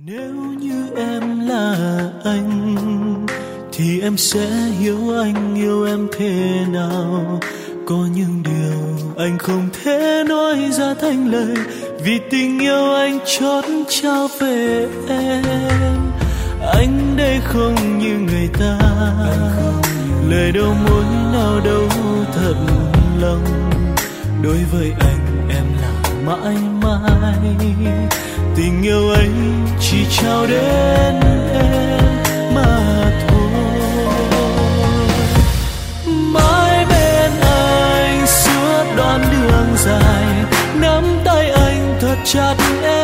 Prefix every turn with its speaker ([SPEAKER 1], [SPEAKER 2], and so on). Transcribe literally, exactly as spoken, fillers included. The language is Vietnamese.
[SPEAKER 1] Nếu như em là anh thì em sẽ hiểu anh yêu em thế nào. Có những điều anh không thể nói ra thành lời, vì tình yêu anh chót trao về em. Anh đây không như người ta, lời đầu môi nào đâu thật lòng. Đối với anh em là mãi mãi, tình yêu anh chỉ trao đến em mà thôi. Mãi bên anh suốt đoạn đường dài, nắm tay anh thật chặt em.